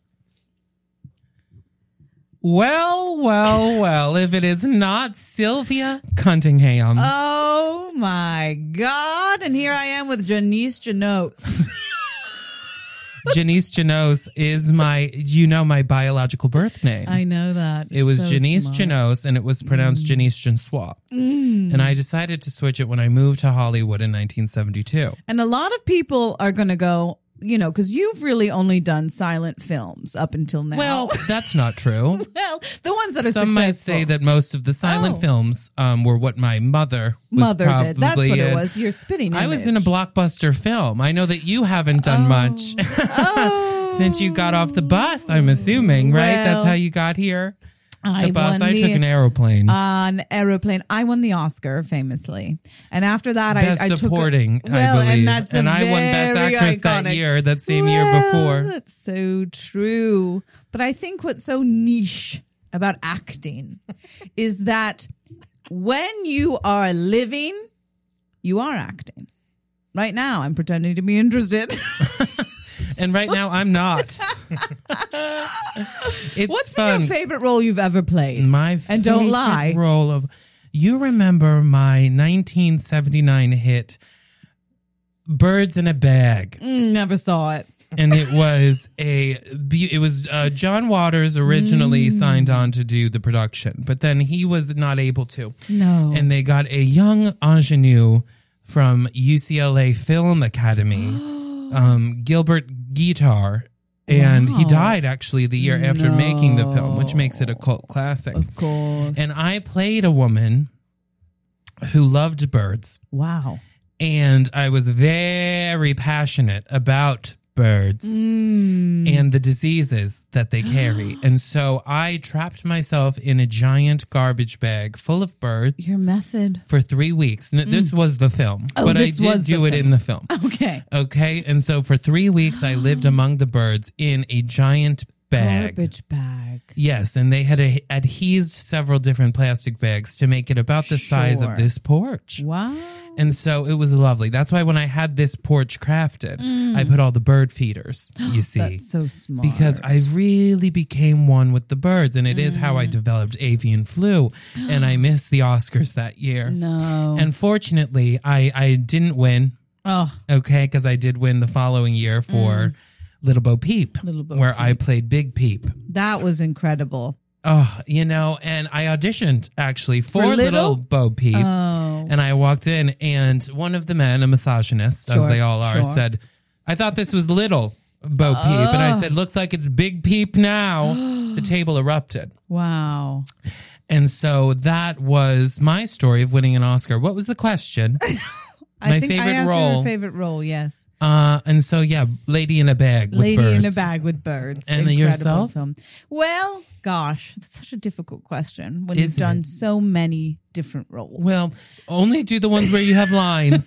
Well, well, well, if it is not Sylvia Cunningham. Oh my God. And here I am with Janice Janos. Janice Janos is my, you know, my biological birth name. I know that. It was So Janice smart. Janos, and it was pronounced Janice Jansois. And I decided to switch it when I moved to Hollywood in nineteen seventy-two. And a lot of people are going to go, you know, because you've really only done silent films up until now. Well, that's not true. well, the ones that are Some successful. might say that most of the silent Oh. films um, were what my mother was Mother probably did. That's what it in. was. Your spitting I was in a image. blockbuster film. I know that you haven't done much Oh. since you got off the bus, I'm assuming, right? Well, That's how you got here? I The bus. won I the- took an aeroplane. on aeroplane. I won the Oscar famously, and after that, Best I, I supporting, took. A, well, I believe. and that's a and I won Best very Actress iconic. that year, that same year Well, before. That's so true. But I think what's so niche about acting is that when you are living, you are acting. Right now, I'm pretending to be interested. And right now, I'm not. It's What's been fun. your favorite role you've ever played? My And don't favorite lie. role of, you remember my nineteen seventy-nine hit Birds in a Bag. Mm, never saw it. And it was a be- it was uh, John Waters originally Mm. signed on to do the production, but then he was not able to. No. And they got a young ingenue from U C L A Film Academy, um, Gilbert Guitar, and he Wow. died actually the year after making the film, which makes it a cult classic. Of course. And I played a woman who loved birds, wow. and I was very passionate about birds Mm. and the diseases that they carry. And so I trapped myself in a giant garbage bag full of birds Your method. for three weeks. And this was the film, Oh, but I this did was the do it film. in the film. Okay. Okay. And so for three weeks, I lived among the birds in a giant bag. Garbage bag. Yes, and they had a, adhesed several different plastic bags to make it about the size Sure. of this porch. Wow. And so it was lovely. That's why when I had this porch crafted, I put all the bird feeders, you see. Mm. That's so smart. Because I really became one with the birds, and it is how I developed avian flu, and I missed the Oscars that year. No. And fortunately, I, I didn't win, oh, okay, because I did win the following year for Little Bo Peep, Mm. Little Bo where I played Big Peep. that was incredible. Oh, you know, and I auditioned actually for, For Little? Little? Bo Peep. Oh. And I walked in, and one of the men, a misogynist, as Sure, they all are, sure. said, I thought this was Little Bo Peep. And I said, looks like it's Big Peep now. The table erupted. Wow. And so that was my story of winning an Oscar. What was the question? I My think I favorite asked you role. your favorite role, yes. Uh, and so, yeah, Lady in a Bag with Lady birds. in a Bag with birds. And Incredible yourself? Film. Well, gosh, it's such a difficult question when Is you've done it? so many different roles. Well, only do the ones where you have lines.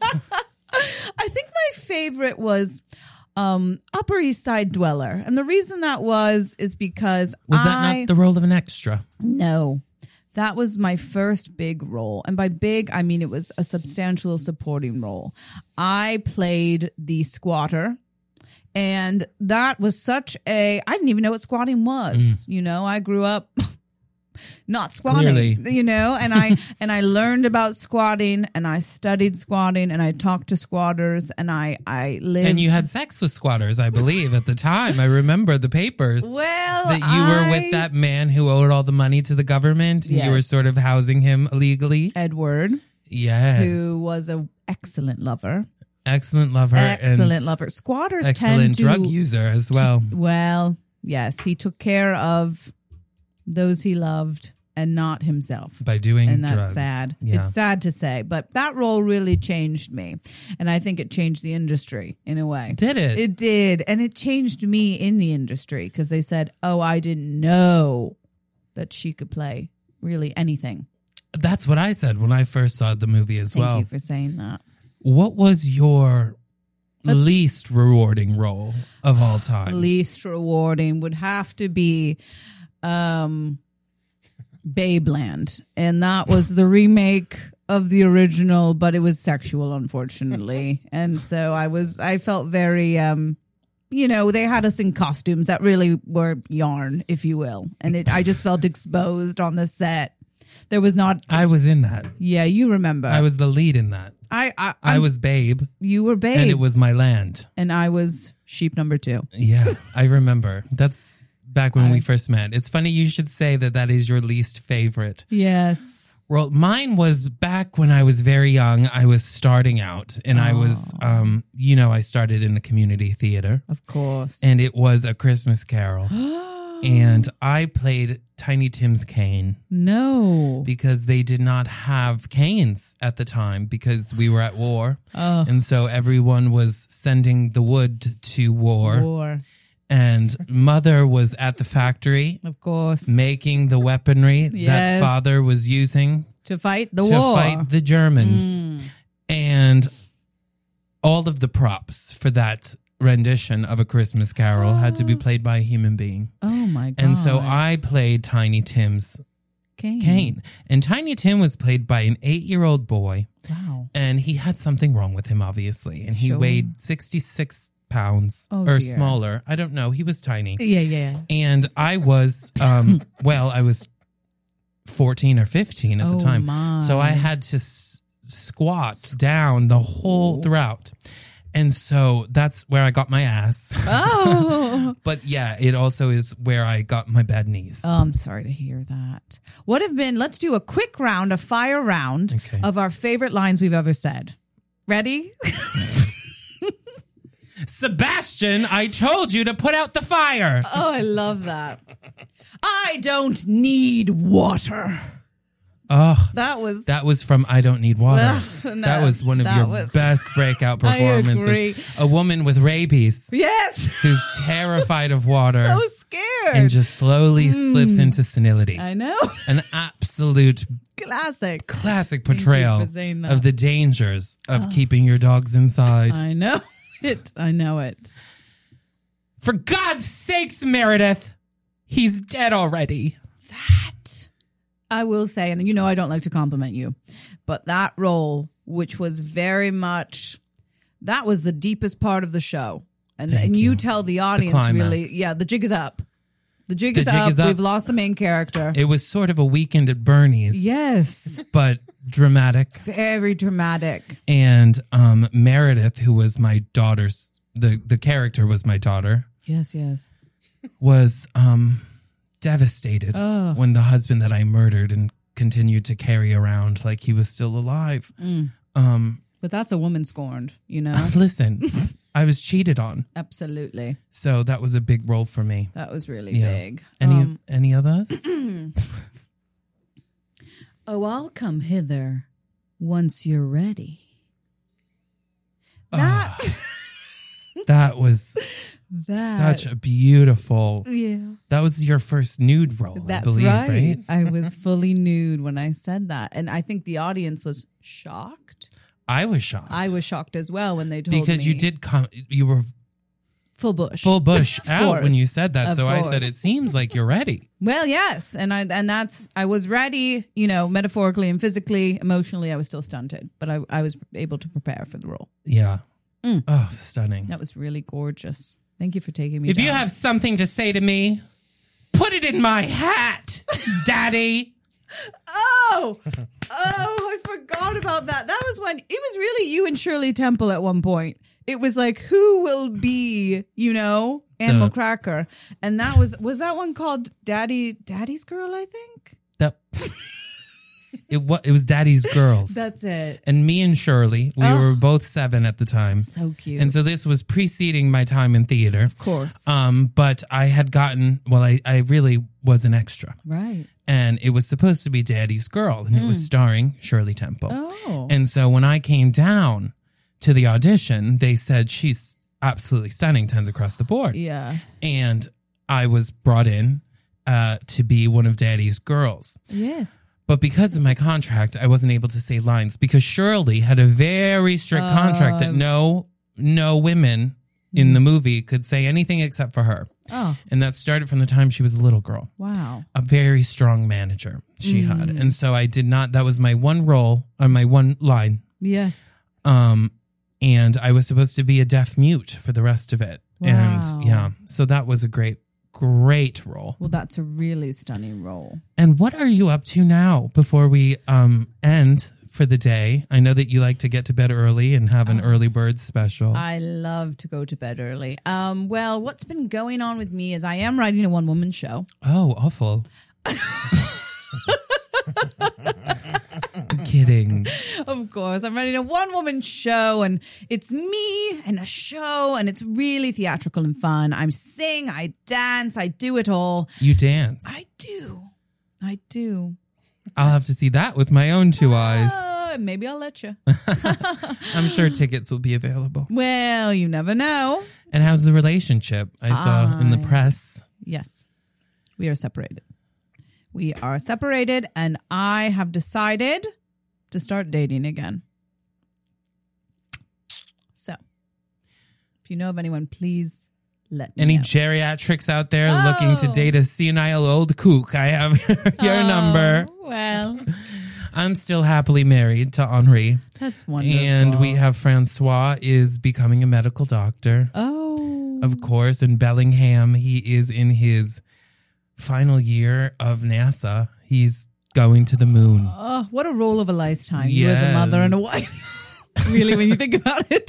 I think my favorite was um, Upper East Side Dweller. And the reason that was is because Was that I... not the role of an extra? No. That was my first big role. And by big, I mean it was a substantial supporting role. I played the squatter. And that was such a, I didn't even know what squatting was. You know, I grew up not squatting, Clearly. you know, and I, and I learned about squatting and I studied squatting and I talked to squatters and I, I lived. And you had sex with squatters, I believe, at the time. I remember the papers. well, That you were I- with that man who owed all the money to the government, and you were Yes. sort of housing him illegally. Edward, Yes, who was a excellent lover. excellent lover, Excellent and lover. Squatters excellent tend to drug user as well. Well, yes, he took care of those he loved and not himself. By doing And that's drugs. sad. Yeah. It's sad to say, but that role really changed me. And I think it changed the industry in a way. Did it? It did. And it changed me in the industry because they said, oh, I didn't know that she could play really anything. That's what I said when I first saw the movie as Thank well. you for saying that. What was your least rewarding role of all time. Least rewarding would have to be um, Babeland. And that was the remake of the original, but it was sexual, unfortunately. And so I was, I felt very, um, you know, they had us in costumes that really were yarn, if you will. And it, I just felt exposed on the set. There was not. I was in that. Yeah, you remember. I was the lead in that. I, I, I was Babe. You were Babe. And it was my land. And I was sheep number two. Yeah, I remember. That's back when I, we first met. It's funny you should say that that is your least favorite. Yes. Well, mine was back when I was very young. I was starting out and oh. I was, um, you know, I started in the community theater. Of course. And it was A Christmas Carol. And I played Tiny Tim's cane. No. Because they did not have canes at the time because we were at war. Oh. And so everyone was sending the wood to war. War. And Mother was at the factory. Of course. Making the weaponry yes. that Father was using. To fight the to war. To fight the Germans. Mm. And all of the props for that rendition of A Christmas Carol oh. had to be played by a human being. Oh my God. And so I played Tiny Tim's cane. cane. And Tiny Tim was played by an eight-year-old boy. Wow. And he had something wrong with him, obviously. And he sure. weighed sixty-six pounds oh, or dear. smaller. I don't know. He was tiny. Yeah, yeah. And I was, um, well, I was fourteen or fifteen at oh the time. My. So I had to s- squat down the whole throughout. And so that's where I got my ass. Oh. But yeah, it also is where I got my bad knees. Oh, I'm sorry to hear that. What have been, let's do a quick round, a fire round okay. of our favorite lines we've ever said. Ready? Sebastian, I told you to put out the fire. Oh, I love that. I don't need water. Oh, that was that was from I Don't Need Water. Uh, no, that was one of your was, best breakout performances. I agree. A woman with rabies. Yes. Who's terrified of water. So scared. And just slowly mm. slips into senility. I know. An absolute classic. Classic portrayal of the dangers of oh. keeping your dogs inside. I know it. I know it. For God's sakes, Meredith, he's dead already. That. I will say, and you know I don't like to compliment you, but that role, which was very much, that was the deepest part of the show. And, and you. you tell the audience the really, yeah, the jig is up. The jig, the is, jig up. is up. We've lost the main character. It was sort of a weekend at Bernie's. Yes. But dramatic. Very dramatic. And um, Meredith, who was my daughter's, the, the character was my daughter. Yes, yes. Was... um. devastated oh. when the husband that I murdered and continued to carry around like he was still alive. Mm. Um, but that's a woman scorned, you know? Listen, I was cheated on. Absolutely. So that was a big role for me. That was really yeah. big. Any um, any others? Oh, I'll come hither once you're ready. That... Oh. That was that. such a beautiful. Yeah. That was your first nude role, That's I believe, right. right? I was fully nude when I said that. And I think the audience was shocked. I was shocked. I was shocked as well when they told because me. you did come, you were full bush. Full bush out course. when you said that. Of so course. I said, it seems like you're ready. Well, yes. And I and that's, I was ready, you know, metaphorically and physically, emotionally, I was still stunted. But I, I was able to prepare for the role. Yeah. Mm. Oh, stunning. That was really gorgeous. Thank you for taking me If down. you have something to say to me, put it in my hat, Daddy. Oh, oh, I forgot about that. That was when, it was really you and Shirley Temple at one point. It was like, who will be, you know, Animal the, Cracker? And that was, was that one called Daddy, Daddy's Girl, I think? That... It was, it was Daddy's Girls. That's it. And me and Shirley, we oh, were both seven at the time. So cute. And so this was preceding my time in theater. Of course. Um, but I had gotten, well, I, I really was an extra. Right. And it was supposed to be Daddy's Girl. And mm. it was starring Shirley Temple. Oh. And so when I came down to the audition, they said, she's absolutely stunning, tens across the board. Yeah. And I was brought in uh, to be one of Daddy's Girls. Yes. But because of my contract, I wasn't able to say lines because Shirley had a very strict uh, contract that no no women in the movie could say anything except for her. Oh, And that started from the time she was a little girl. wow. A very strong manager she had. And so I did not, that was my one role, or my one line. Yes. Um, and I was supposed to be a deaf mute for the rest of it. Wow. And yeah, so that was a great, great role. Well, that's a really stunning role. And what are you up to now before we um end for the day? I know that you like to get to bed early and have an early bird special. I love to go to bed early. Um, well, what's been going on with me is I am writing a one woman show. oh, awful. Kidding. Of course, I'm writing a one woman show, and it's me and a show, and it's really theatrical and fun. I sing, I dance, I do it all. You dance. I do. I do. I'll have to see that with my own two eyes. Uh, maybe I'll let you. I'm sure tickets will be available. Well, you never know. And how's the relationship? I saw in the press. Yes, we are separated. We are separated, and I have decided to start dating again. So, if you know of anyone, please let me Any know. geriatrics out there Oh. looking to date a senile old kook? I have your Oh, number. Well, I'm still happily married to Henri. that's wonderful. And we have Francois is becoming a medical doctor, Oh. of course. In Bellingham, he is in his final year of NASA. He's going to the moon. Oh, what a role of a lifetime. You as a mother and a Yes. wife. Really, when you think about it.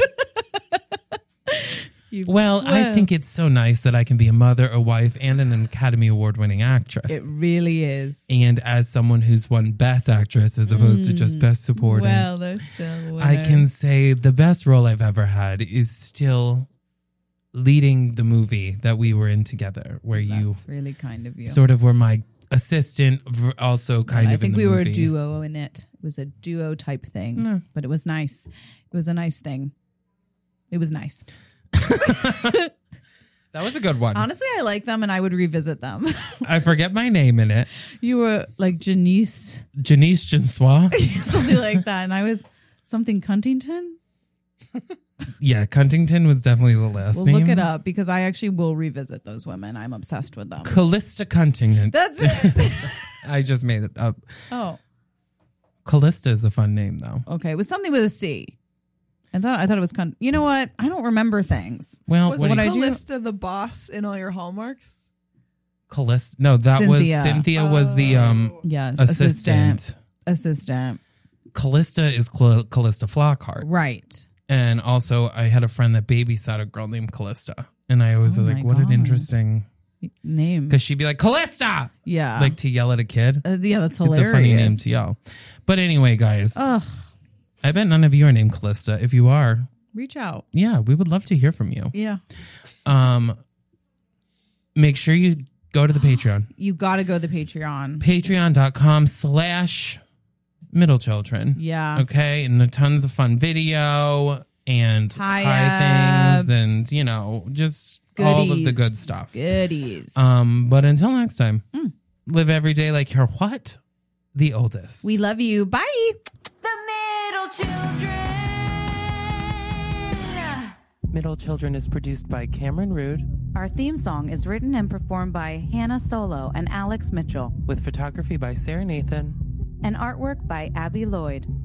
You- Well, I think it's so nice that I can be a mother, a wife, and an Academy Award winning actress. it really is. And as someone who's won Best Actress as opposed to just Best Supporting, Well, they're still I can winners. say the best role I've ever had is still leading the movie that we were in together, where you That's really kind of you. sort of were my assistant, v- also kind I of think in the we were movie. a duo in it. It was a duo type thing, but it was nice. It was a nice thing. It was nice. That was a good one. Honestly, I like them and I would revisit them. I forget my name in it. You were like Janice, Janice Jansois. something like that. And I was something Cuntington. Yeah, Cuntington was definitely the last We'll name. look it up because I actually will revisit those women. I'm obsessed with them. Callista Cuntington. That's it. I just made it up. Oh, Callista is a fun name, though. okay. It was something with a C. I thought I thought it was Cunt. You know what? I don't remember things. Well, Was what what do I you- do- Callista the boss in all your hallmarks? Callista? No, that Cynthia. was Cynthia. Was the um Yes, assistant. assistant. Assistant. Callista is Cl- Callista Flockhart. Right. And also, I had a friend that babysat a girl named Callista, and I always Oh was my like, "What an God. interesting." Name. Because she'd be like, "Callista," Yeah. like to yell at a kid. Uh, yeah, that's It's hilarious. a funny name to yell. But anyway, guys, Ugh. I bet none of you are named Callista. If you are, Reach out. yeah, we would love to hear from you. Yeah. Um, make sure you go to the Patreon. You got to go to the Patreon. Patreon.com slash middle children. Yeah. Okay. And there are tons of fun video and Tie high ups. things and, you know, just all of the Goodies. good stuff. Goodies. Um, but until next time, Mm. live every day like you're what? The oldest. We love you. Bye. The middle children. Middle Children is produced by Cameron Rude Our theme song is written and performed by Hannah Solo and Alex Mitchell, with photography by Sarah Nathan. and artwork by Abby Lloyd.